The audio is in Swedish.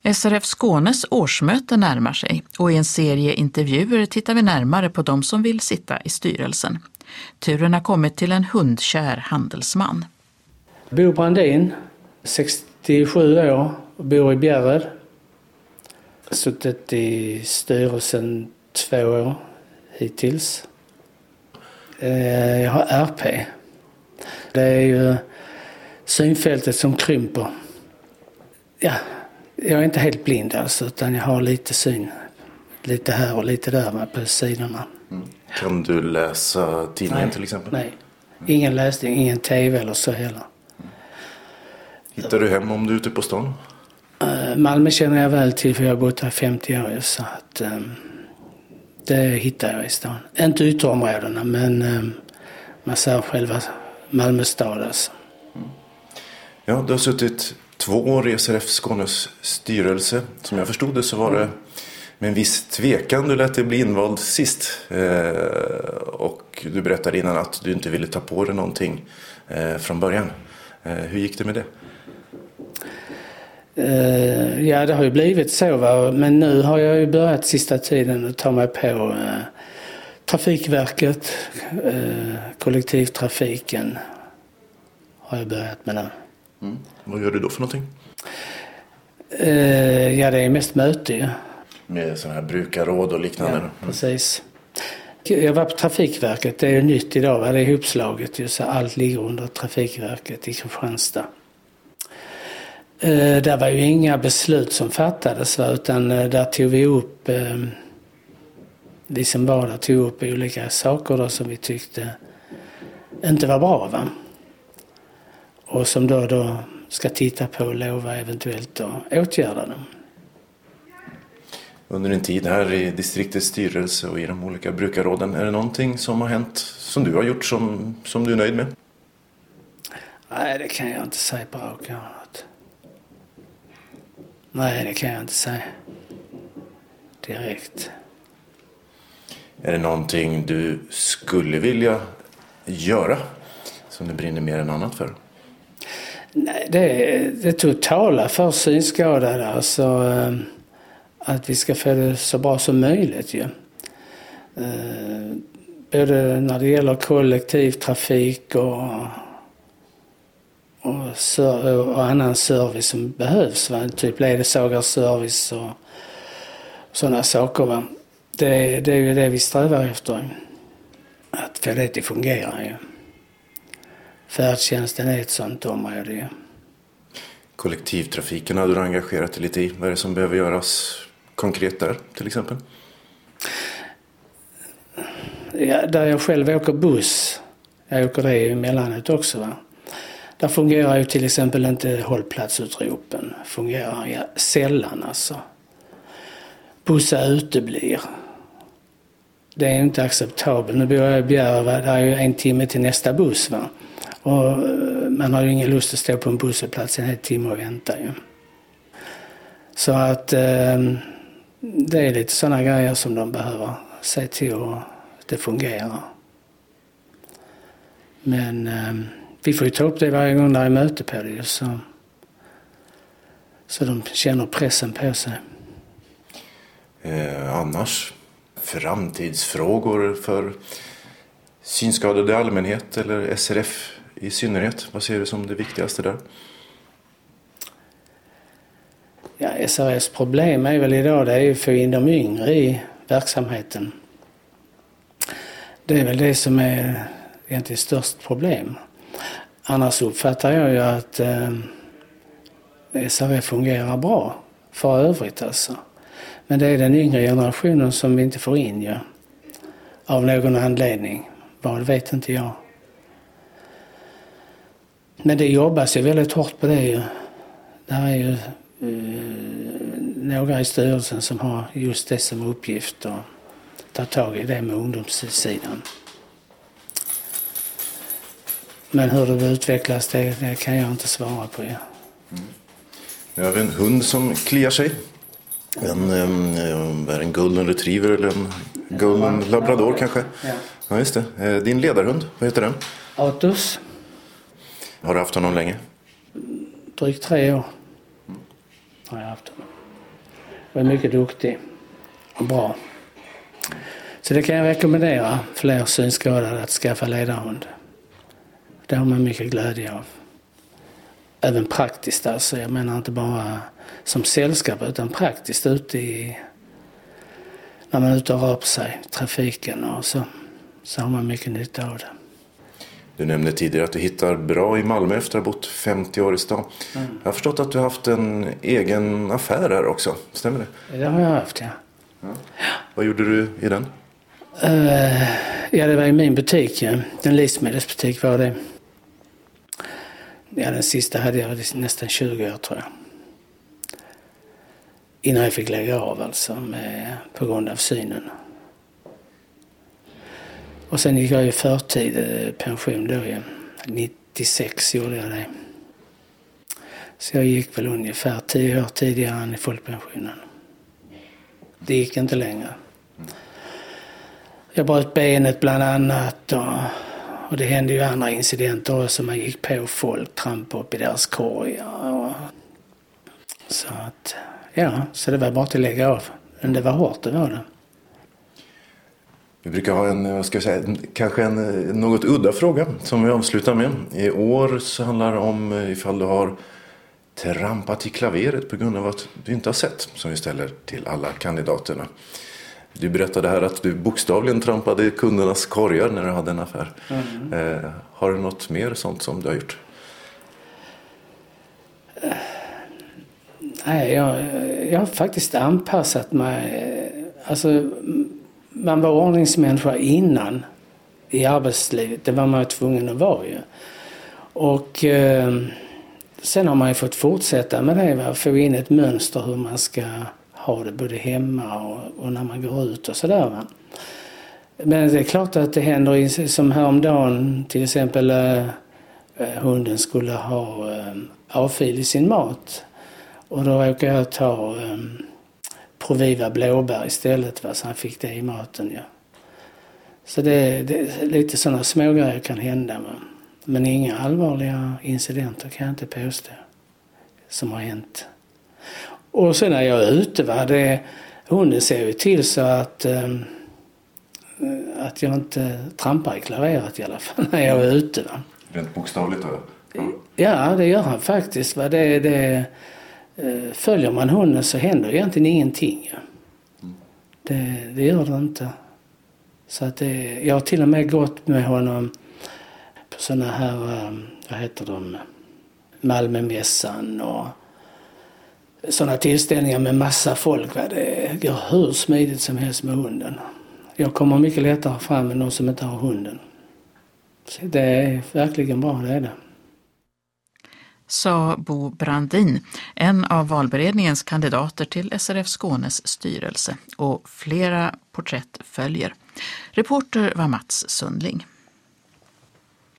SRF Skånes årsmöte närmar sig och i en serie intervjuer tittar vi närmare på de som vill sitta i styrelsen. Turen har kommit till en hundkär handelsman. Bo Brandin, 67 år och bor i Bjärred. Suttit i styrelsen 2 år hittills. Jag har RP. Det är ju synfältet som krymper. Ja, jag är inte helt blind alltså, utan jag har lite syn. Lite här och lite där på sidorna. Mm. Kan du läsa tidningen till exempel? Nej, ingen läsning, ingen tv eller så heller. Hittar du hem om du är ute på stan? Malmö känner jag väl till för jag har bott här 50 år. Så att, det hittar jag i stan. Inte ytterområdena men man ser själva Malmö stad alltså. Ja, du har suttit 2 år i SRF Skånes styrelse. Som jag förstod det så var det med en viss tvekan du lät dig bli invald sist. Och du berättade innan att du inte ville ta på dig någonting från början. Hur gick det med det? Ja, det har ju blivit så va? Men nu har jag ju börjat sista tiden att ta mig på Trafikverket, kollektivtrafiken har jag börjat med nu. Mm. Vad gör du då för någonting? Ja, det är mest möte. Ja. Med sådana här brukarråd och liknande? Ja, precis. Jag var på Trafikverket, det är ju nytt idag, va? Det är ihopslaget ju, så allt ligger under Trafikverket i Kristianstad. Där var ju inga beslut som fattades, va? Utan där tog vi upp, vi som var där tog upp olika saker då, som vi tyckte inte var bra. Va? Och som då ska titta på och lova eventuellt och åtgärda dem. Under din tid här i distriktets styrelse och i de olika brukarråden, är det någonting som har hänt som du har gjort som du är nöjd med? Nej, det kan jag inte säga på rak arm. Nej, det kan jag inte säga direkt. Är det någonting du skulle vilja göra som du brinner mer än annat för? Nej, det totala för synskadade, alltså att vi ska få det så bra som möjligt ju. Både när det gäller kollektivtrafik och annan service som behövs, va? Typ ledsagarservice och sådana saker. Va? Det är ju det vi strävar efter, att få det att fungera. Ja. Färdtjänsten är ett sånt område. Ja. Kollektivtrafiken har du engagerat dig lite i. Vad är det som behöver göras konkret där till exempel? Ja, där jag själv åker buss, jag åker det emellanåt också, va? Där fungerar ju till exempel inte hållplatsutropen. Fungerar sällan alltså. Bussar uteblir. Det är inte acceptabelt. Nu bor jag i Bjärred, va? Det är ju 1 timme till nästa buss. Va? Och man har ju ingen lust att stå på en busshållplats en hel timme och vänta. Ju. Så att det är lite sådana grejer som de behöver se till att det fungerar. Men vi får ju ta upp det varje gång där är möte på det. Så de känner pressen på sig. Annars, framtidsfrågor för synskadade i allmänhet eller SRF i synnerhet. Vad ser du som det viktigaste där? Ja, SRFs problem är väl idag det är att få in de yngre i verksamheten. Det är väl det som är egentligen störst problem. Annars uppfattar jag ju att SRF fungerar bra för övrigt alltså. Men det är den yngre generationen som vi inte får in ju. Av någon anledning. Vad vet inte jag. Men det jobbas ju väldigt hårt på det ju. Där är ju några i styrelsen som har just det som uppgift och tar tag i det med ungdomssidan. Men hur det utvecklas det kan jag inte svara på. Ja. Jag har en hund som kliar sig. En golden retriever eller en golden labrador kanske. Ja, just det. Din ledarhund, vad heter den? Atos. Har du haft honom länge? Drygt 3 år har jag haft honom. och är mycket duktig och bra. Så det kan jag rekommendera fler synskadade att skaffa ledarhund. Det har man mycket glädje av. Även praktiskt alltså, jag menar inte bara som sällskap utan praktiskt när man är ute och rör på sig i trafiken och så har man mycket nytta av det. Du nämnde tidigare att du hittar bra i Malmö efter att ha bott 50 år i stan. Jag har förstått att du har haft en egen affär här också, stämmer det? Det har jag haft, ja. Vad gjorde du i den? Ja, det var i min butik, ja. En livsmedelsbutik var det. Ja, den sista hade jag nästan 20 år tror jag. Innan jag fick lägga av alltså på grund av synen. Och sen gick jag i förtid pension då igen. 96 gjorde jag det. Så jag gick väl ungefär 10 år tidigare än i folkpensionen. Det gick inte längre. Jag bröt benet bland annat och det hände ju andra incidenter också. Man gick på folk, trampade upp i deras korgar. Så att, ja, så det var bara att lägga av. Men det var hårt, det var det. Vi brukar ha kanske en något udda fråga som vi avslutar med. I år så handlar det om ifall du har trampat i klaveret på grund av att du inte har sett, som vi ställer till alla kandidaterna. Du berättade här att du bokstavligen trampade i kundernas korgar när du hade en affär. Har du något mer sånt som du har gjort? Nej, jag har faktiskt anpassat mig. Alltså, man var ordningsmänniska innan i arbetslivet. Det var man tvungen att vara ju. Och sen har man ju fått fortsätta med det. Få in ett mönster hur man ska ha det både hemma och när man går ut och sådär. Men det är klart att det händer som häromdagen till exempel hunden skulle ha avfil i sin mat. Och då råkade jag ta Proviva blåbär istället, så han fick det i maten. Ja. Så det är lite sådana smågrejer kan hända. Men inga allvarliga incidenter kan jag inte påstå som har hänt. Och sen när jag är ute, hunden ser ju till så att jag inte trampar i klaveret i alla fall när jag är ute. Va? Rent bokstavligt då? Ja, det gör han faktiskt. Va? Följer man hunden så händer egentligen ingenting. Ja. Det gör det inte. Så att jag har till och med gått med honom på såna här, vad heter de, Malmömässan och sådana tillställningar med massa folk. Va? Det går hur smidigt som helst med hunden. Jag kommer mycket lättare fram med någon som inte har hunden. Så det är verkligen bra, det är det. Sa Bo Brandin, en av valberedningens kandidater till SRF Skånes styrelse, och flera porträtt följer. Reporter var Mats Sundling.